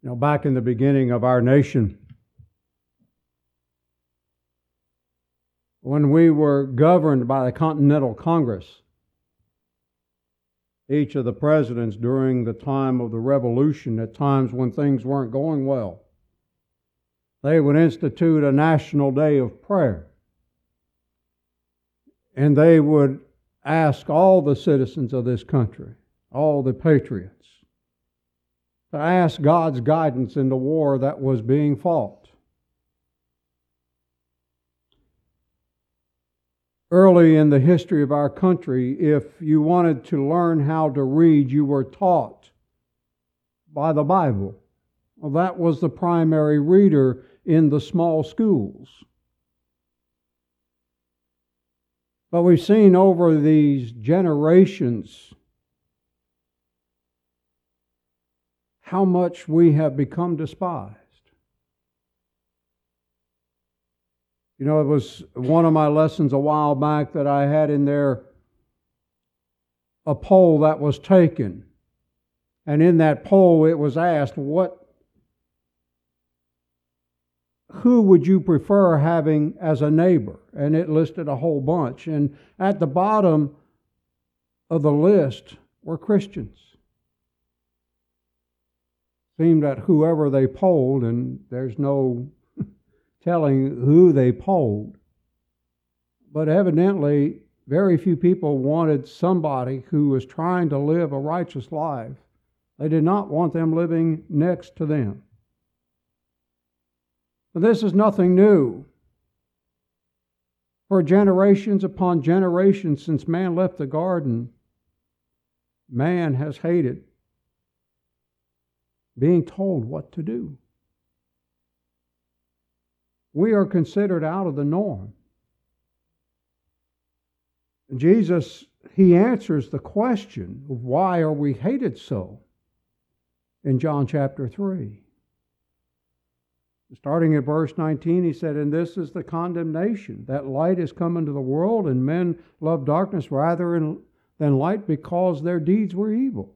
Back in the beginning of our nation, when we were governed by the Continental Congress, each of the presidents during the time of the Revolution, at times when things weren't going well, they would institute a national day of prayer. And they would ask all the citizens of this country, all the patriots, to ask God's guidance in the war that was being fought. Early in the history of our country, if you wanted to learn how to read, you were taught by the Bible. Well, that was the primary reader in the small schools. But we've seen over these generations how much we have become despised. It was one of my lessons a while back that I had in there a poll that was taken. And in that poll it was asked, who would you prefer having as a neighbor? And it listed a whole bunch. And at the bottom of the list were Christians. Seemed that whoever they polled, and there's no telling who they polled, but evidently very few people wanted somebody who was trying to live a righteous life. They did not want them living next to them. But this is nothing new. For generations upon generations since man left the garden, man has hated being told what to do. We are considered out of the norm. Jesus, He answers the question of why are we hated so in John chapter 3. Starting at verse 19, He said, "And this is the condemnation, that light is come into the world, and men love darkness rather than light, because their deeds were evil.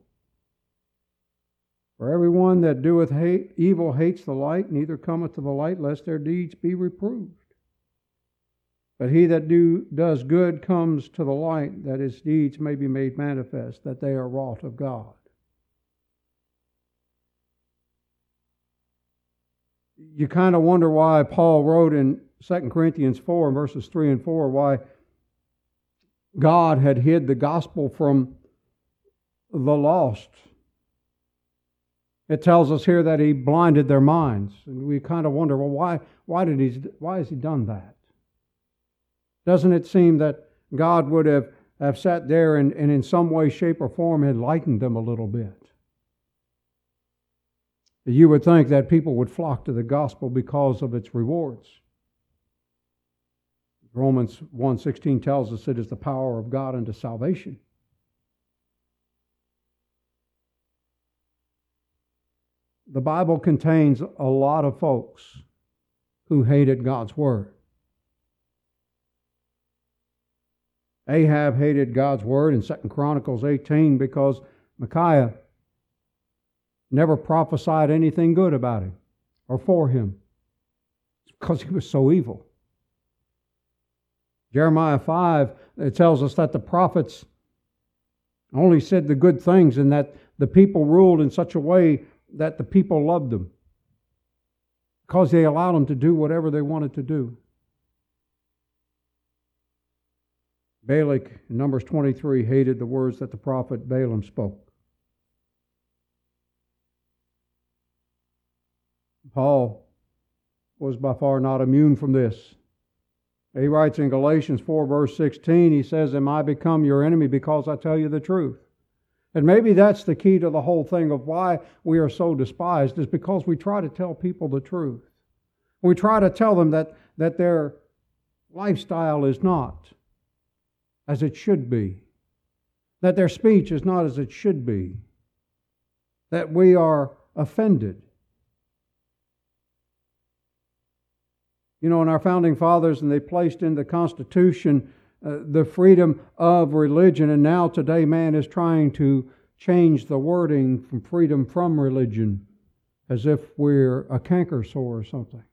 For everyone that doeth evil hates the light, neither cometh to the light, lest their deeds be reproved. But he that does good comes to the light, that his deeds may be made manifest, that they are wrought of God." You kind of wonder why Paul wrote in 2 Corinthians 4, verses 3 and 4, why God had hid the gospel from the lost. It tells us here that He blinded their minds. And we kind of wonder, well, why has He done that? Doesn't it seem that God would have sat there and in some way, shape, or form enlightened them a little bit? You would think that people would flock to the gospel because of its rewards. Romans 1:16 tells us it is the power of God unto salvation. The Bible contains a lot of folks who hated God's Word. Ahab hated God's Word in 2 Chronicles 18 because Micaiah never prophesied anything good about him or for him. It's because he was so evil. Jeremiah 5, it tells us that the prophets only said the good things, and that the people ruled in such a way that the people loved them because they allowed them to do whatever they wanted to do. Balak, in Numbers 23, hated the words that the prophet Balaam spoke. Paul was by far not immune from this. He writes in Galatians 4, verse 16, he says, "Am I become your enemy because I tell you the truth?" And maybe that's the key to the whole thing of why we are so despised, is because we try to tell people the truth. We try to tell them that their lifestyle is not as it should be, that their speech is not as it should be, that we are offended. In our founding fathers, and they placed in the Constitution the freedom of religion, and now today man is trying to change the wording from freedom from religion as if we're a canker sore or something.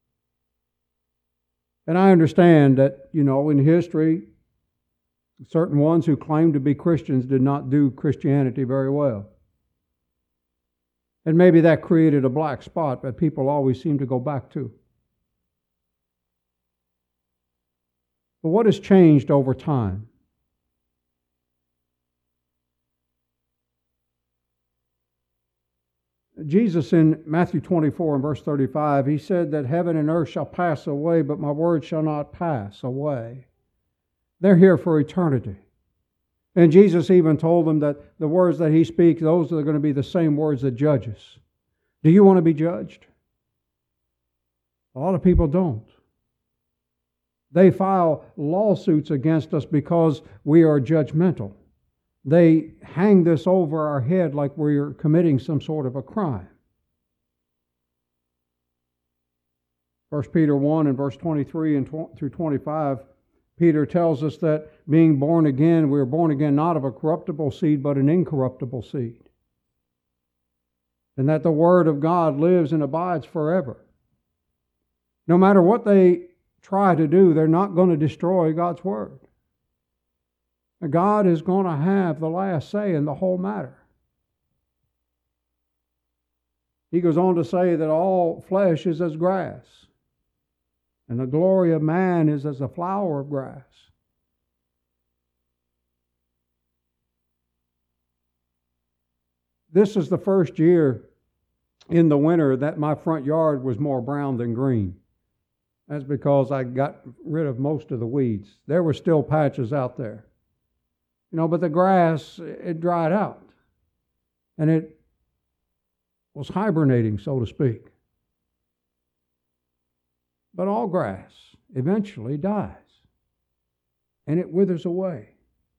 And I understand that, in history, certain ones who claimed to be Christians did not do Christianity very well. And maybe that created a black spot that people always seem to go back to. But what has changed over time? Jesus in Matthew 24 and verse 35, he said that heaven and earth shall pass away, but my word shall not pass away. They're here for eternity. And Jesus even told them that the words that he speaks, those are going to be the same words that judge us. Do you want to be judged? A lot of people don't. They file lawsuits against us because we are judgmental. They hang this over our head like we're committing some sort of a crime. 1 Peter 1 and verse 23 through 25, Peter tells us that being born again, we are born again not of a corruptible seed, but an incorruptible seed. And that the Word of God lives and abides forever. No matter what they try to do, they're not going to destroy God's Word. God is going to have the last say in the whole matter. He goes on to say that all flesh is as grass, and the glory of man is as a flower of grass. This is the first year in the winter that my front yard was more brown than green. That's because I got rid of most of the weeds. There were still patches out there. But the grass, it dried out. And it was hibernating, so to speak. But all grass eventually dies. And it withers away.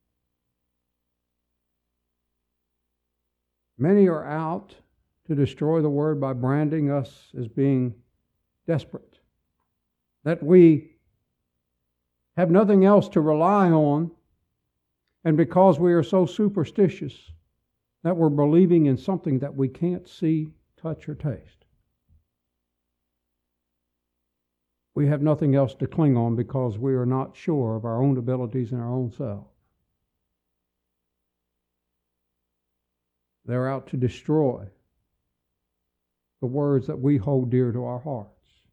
Many are out to destroy the Word by branding us as being desperate. That we have nothing else to rely on. And because we are so superstitious that we're believing in something that we can't see, touch, or taste. We have nothing else to cling on because we are not sure of our own abilities and our own self. They're out to destroy the words that we hold dear to our hearts.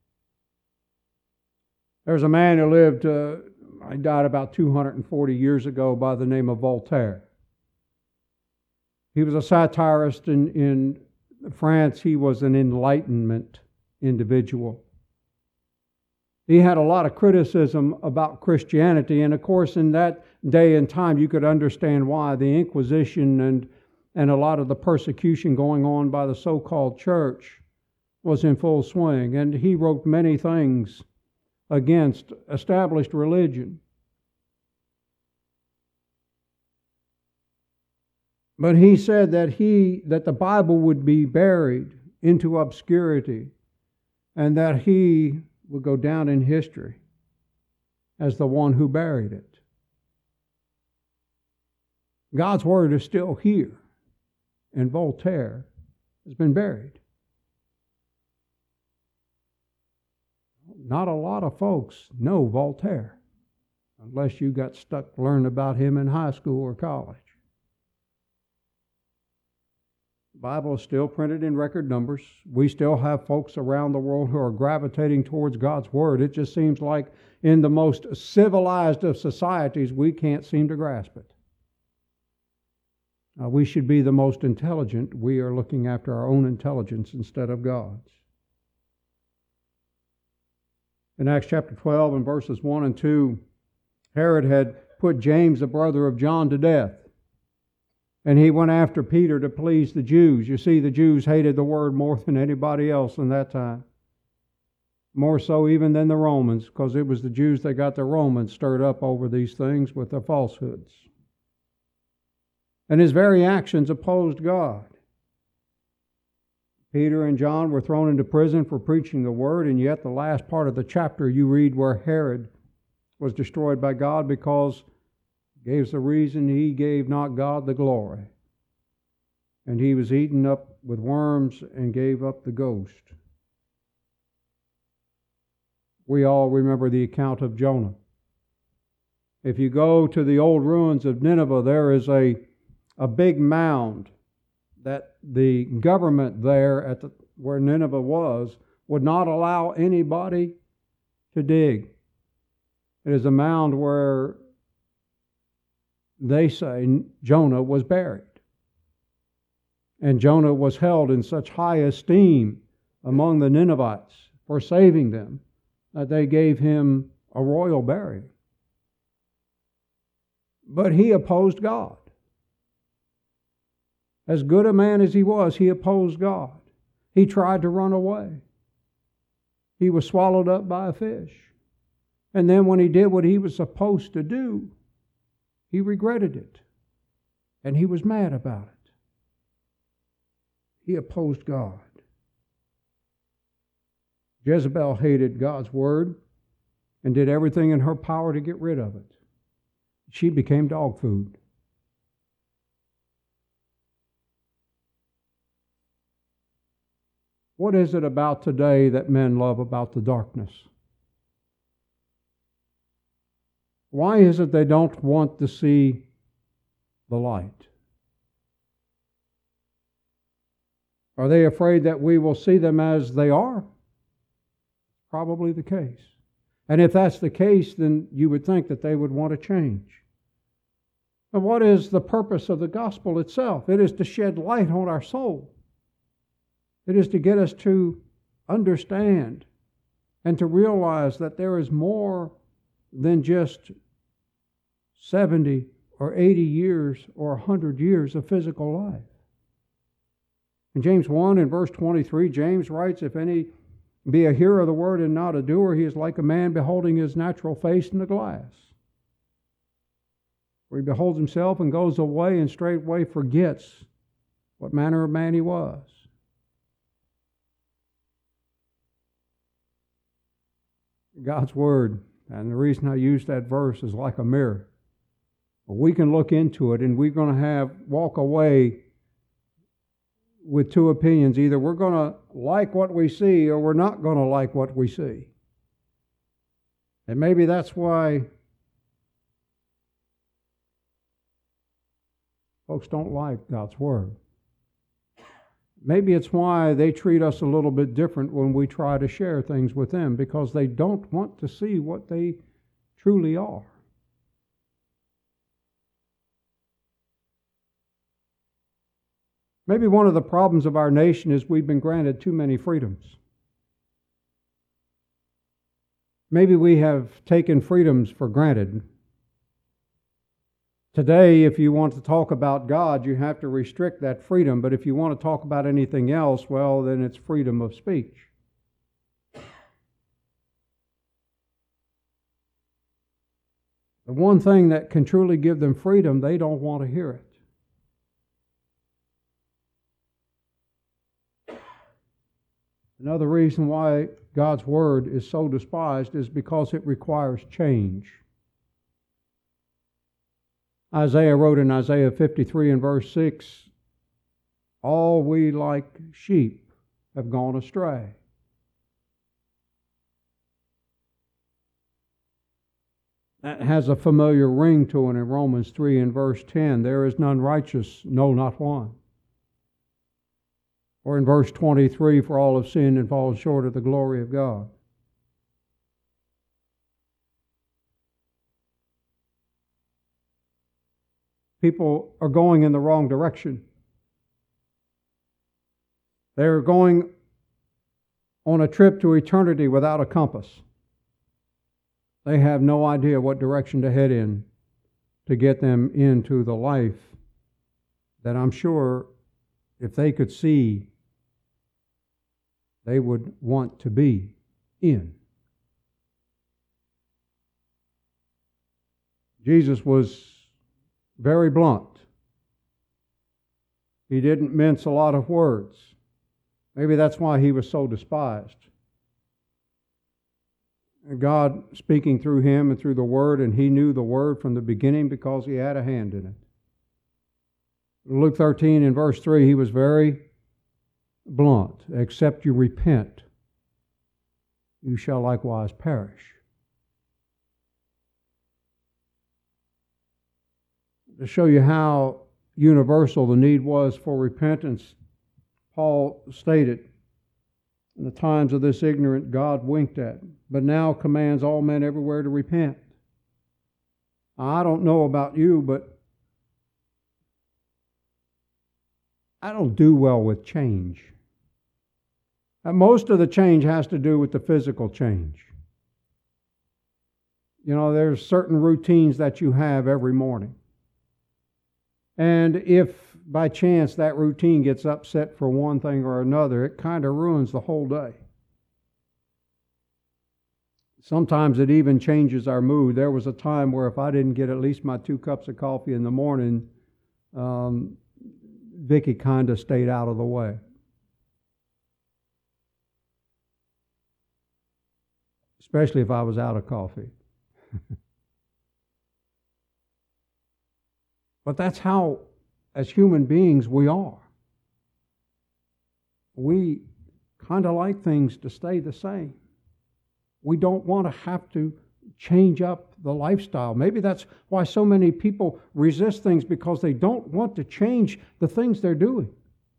There's a man who lived, he died about 240 years ago by the name of Voltaire. He was a satirist in France. He was an Enlightenment individual. He had a lot of criticism about Christianity, and of course in that day and time you could understand why. The Inquisition and a lot of the persecution going on by the so-called church was in full swing, and he wrote many things against established religion. But he said that the Bible would be buried into obscurity and that he would go down in history as the one who buried it. God's Word is still here, and Voltaire has been buried. Not a lot of folks know Voltaire, unless you got stuck learning about him in high school or college. The Bible is still printed in record numbers. We still have folks around the world who are gravitating towards God's Word. It just seems like in the most civilized of societies, we can't seem to grasp it. We should be the most intelligent. We are looking after our own intelligence instead of God's. In Acts chapter 12 and verses 1 and 2, Herod had put James, the brother of John, to death. And he went after Peter to please the Jews. You see, the Jews hated the Word more than anybody else in that time. More so even than the Romans, because it was the Jews that got the Romans stirred up over these things with their falsehoods. And his very actions opposed God. Peter and John were thrown into prison for preaching the Word, and yet the last part of the chapter you read where Herod was destroyed by God because he gave the reason he gave not God the glory. and he was eaten up with worms and gave up the ghost. We all remember the account of Jonah. If you go to the old ruins of Nineveh, there is a big mound that the government there where Nineveh was would not allow anybody to dig. It is a mound where they say Jonah was buried. And Jonah was held in such high esteem among the Ninevites for saving them that they gave him a royal burial. But he opposed God. As good a man as he was, he opposed God. He tried to run away. He was swallowed up by a fish. And then when he did what he was supposed to do, he regretted it. And he was mad about it. He opposed God. Jezebel hated God's word and did everything in her power to get rid of it. She became dog food. What is it about today that men love about the darkness? Why is it they don't want to see the light? Are they afraid that we will see them as they are? Probably the case. And if that's the case, then you would think that they would want to change. And what is the purpose of the gospel itself? It is to shed light on our soul. It is to get us to understand and to realize that there is more than just 70 or 80 years or 100 years of physical life. In James 1 and verse 23, James writes, "If any be a hearer of the word and not a doer, he is like a man beholding his natural face in the glass. For he beholds himself and goes away and straightway forgets what manner of man he was." God's word, and the reason I use that verse, is like a mirror. We can look into it and we're going to walk away with two opinions. Either we're going to like what we see or we're not going to like what we see. And maybe that's why folks don't like God's word. Maybe it's why they treat us a little bit different when we try to share things with them, because they don't want to see what they truly are. Maybe one of the problems of our nation is we've been granted too many freedoms. Maybe we have taken freedoms for granted. Today, if you want to talk about God, you have to restrict that freedom. But if you want to talk about anything else, well, then it's freedom of speech. The one thing that can truly give them freedom, they don't want to hear it. Another reason why God's word is so despised is because it requires change. Isaiah wrote in Isaiah 53 and verse 6, "All we like sheep have gone astray." That has a familiar ring to it in Romans 3 and verse 10. "There is none righteous, no, not one." Or in verse 23, "For all have sinned and fallen short of the glory of God." People are going in the wrong direction. They're going on a trip to eternity without a compass. They have no idea what direction to head in to get them into the life that I'm sure if they could see, they would want to be in. Jesus was very blunt. He didn't mince a lot of words. Maybe that's why he was so despised. God speaking through him and through the Word, and he knew the Word from the beginning because he had a hand in it. Luke 13 in verse 3, he was very blunt. Except you repent, you shall likewise perish. To show you how universal the need was for repentance, Paul stated, in the times of this ignorant God winked at, but now commands all men everywhere to repent. I don't know about you, but I don't do well with change. And most of the change has to do with the physical change. You know, there's certain routines that you have every morning. And if by chance that routine gets upset for one thing or another, it kind of ruins the whole day. Sometimes it even changes our mood. There was a time where if I didn't get at least my 2 cups of coffee in the morning, Vicky kind of stayed out of the way. Especially if I was out of coffee. But that's how, as human beings, we are. We kind of like things to stay the same. We don't want to have to change up the lifestyle. Maybe that's why so many people resist things, because they don't want to change the things they're doing.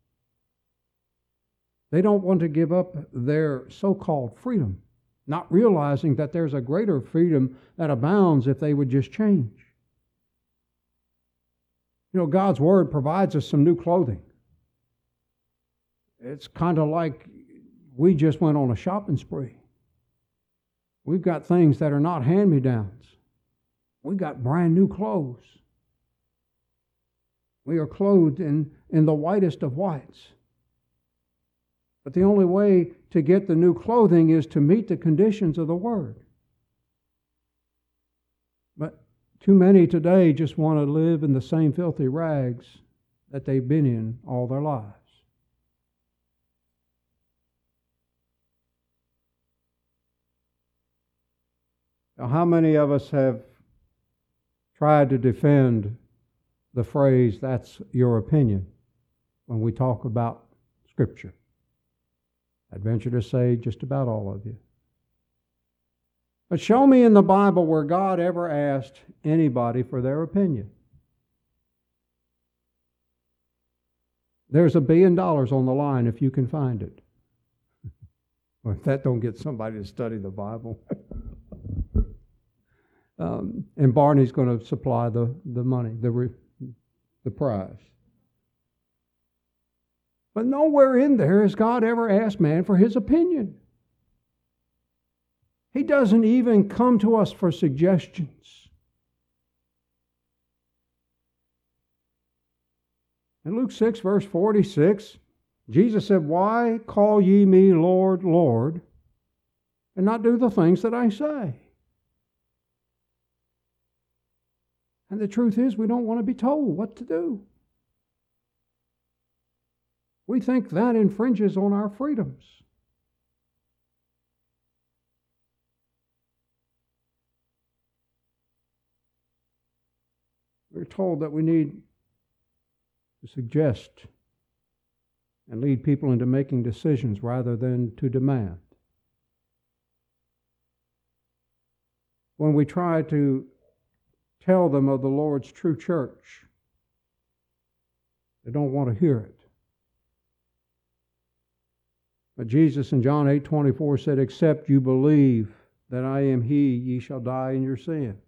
They don't want to give up their so-called freedom, not realizing that there's a greater freedom that abounds if they would just change. You know, God's Word provides us some new clothing. It's kind of like we just went on a shopping spree. We've got things that are not hand-me-downs. We've got brand new clothes. We are clothed in the whitest of whites. But the only way to get the new clothing is to meet the conditions of the Word. But too many today just want to live in the same filthy rags that they've been in all their lives. Now, how many of us have tried to defend the phrase, "that's your opinion," when we talk about Scripture? I'd venture to say just about all of you. But show me in the Bible where God ever asked anybody for their opinion. There's $1 billion on the line if you can find it. Well, if that don't get somebody to study the Bible. And Barney's going to supply the money, the prize. But nowhere in there has God ever asked man for his opinion. He doesn't even come to us for suggestions. In Luke 6, verse 46, Jesus said, "Why call ye me Lord, Lord, and not do the things that I say?" And the truth is, we don't want to be told what to do. We think that infringes on our freedoms. We're told that we need to suggest and lead people into making decisions rather than to demand. When we try to tell them of the Lord's true church, they don't want to hear it. But Jesus in John 8:24 said, "Except you believe that I am He, ye shall die in your sins."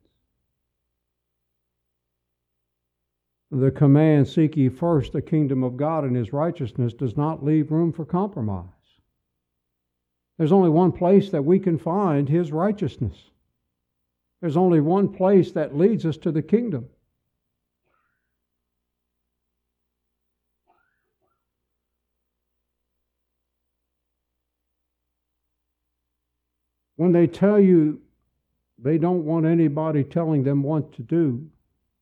The command, "Seek ye first the kingdom of God and His righteousness," does not leave room for compromise. There's only one place that we can find His righteousness. There's only one place that leads us to the kingdom. When they tell you they don't want anybody telling them what to do,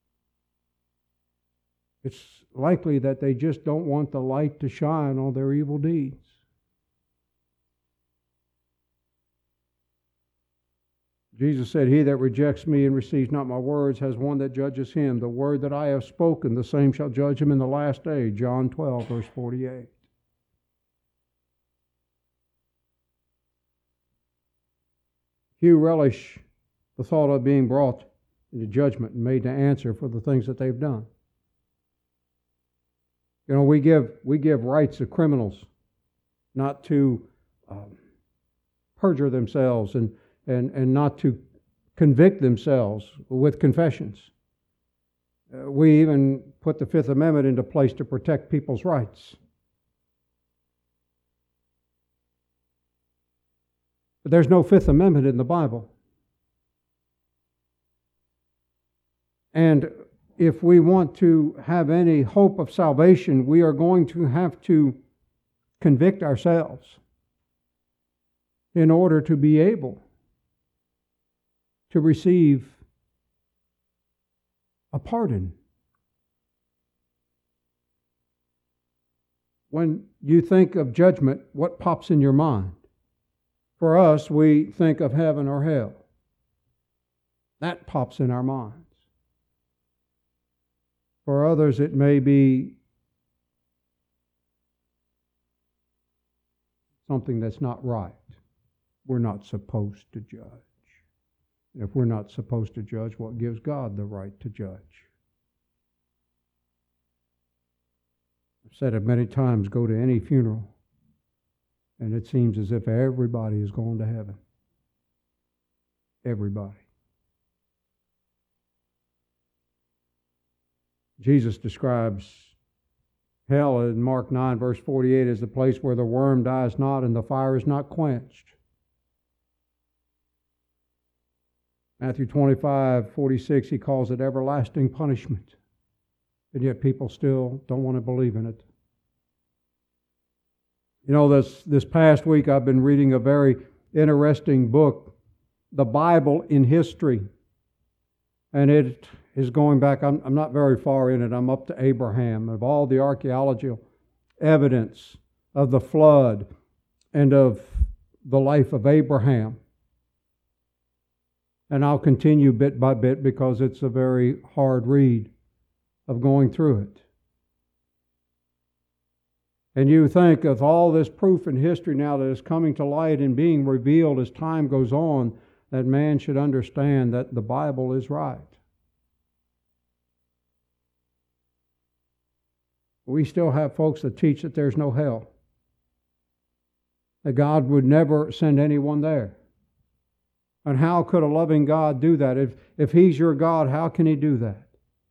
it's likely that they just don't want the light to shine on their evil deeds. Jesus said, "He that rejects me and receives not my words has one that judges him. The word that I have spoken, the same shall judge him in the last day." John 12, verse 48. Few relish the thought of being brought into judgment and made to answer for the things that they've done. You know, we give rights to criminals not to perjure themselves and not to convict themselves with confessions. We even put the Fifth Amendment into place to protect people's rights. But there's no Fifth Amendment in the Bible. And if we want to have any hope of salvation, we are going to have to convict ourselves in order to be able to receive a pardon. When you think of judgment, what pops in your mind? For us, we think of heaven or hell. That pops in our minds. For others, it may be something that's not right. We're not supposed to judge. If we're not supposed to judge, what gives God the right to judge? I've said it many times, go to any funeral, and it seems as if everybody is going to heaven. Everybody. Jesus describes hell in Mark 9, verse 48 as the place where the worm dies not and the fire is not quenched. Matthew 25, 46, he calls it everlasting punishment. And yet people still don't want to believe in it. You know, this past week I've been reading a very interesting book, The Bible in History. And it is going back, I'm not very far in it, I'm up to Abraham, of all the archaeological evidence of the flood and of the life of Abraham. And I'll continue bit by bit because it's a very hard read of going through it. And you think of all this proof in history now that is coming to light and being revealed as time goes on, that man should understand that the Bible is right. We still have folks that teach that there's no hell, that God would never send anyone there. And how could a loving God do that? If He's your God, how can He do that?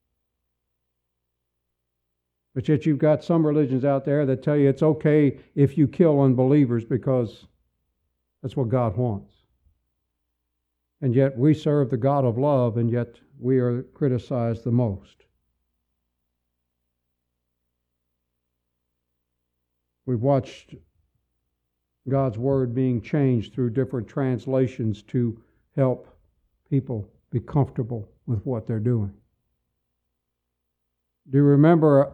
But yet you've got some religions out there that tell you it's okay if you kill unbelievers because that's what God wants. And yet we serve the God of love, and yet we are criticized the most. We've watched God's Word being changed through different translations to help people be comfortable with what they're doing. Do you remember,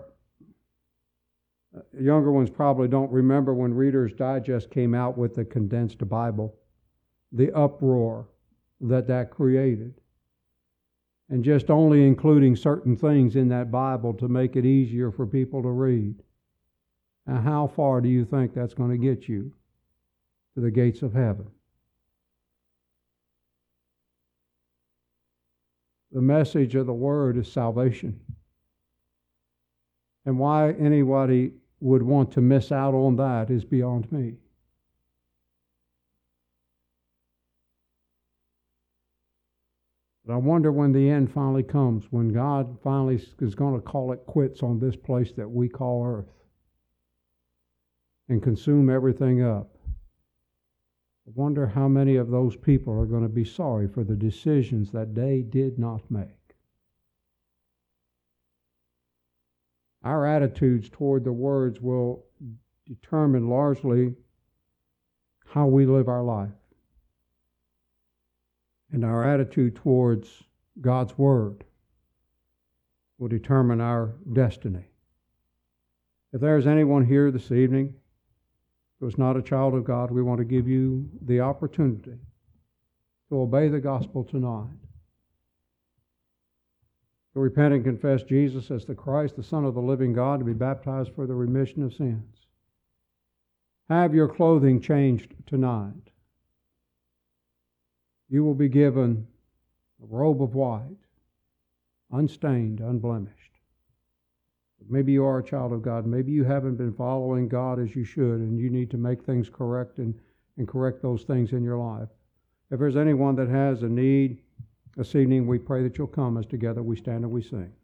younger ones probably don't remember when Reader's Digest came out with the condensed Bible, the uproar that created. And just only including certain things in that Bible to make it easier for people to read. Now, how far do you think that's going to get you to the gates of heaven? The message of the Word is salvation. And why anybody would want to miss out on that is beyond me. But I wonder when the end finally comes, when God finally is going to call it quits on this place that we call earth and consume everything up. I wonder how many of those people are going to be sorry for the decisions that they did not make. Our attitudes toward the words will determine largely how we live our life. And our attitude towards God's Word will determine our destiny. If there's anyone here this evening who is not a child of God, we want to give you the opportunity to obey the gospel tonight, to repent and confess Jesus as the Christ, the Son of the living God, to be baptized for the remission of sins. Have your clothing changed tonight. You will be given a robe of white, unstained, unblemished. Maybe you are a child of God. Maybe you haven't been following God as you should, and you need to make things correct and correct those things in your life. If there's anyone that has a need this evening, we pray that you'll come as together we stand and we sing.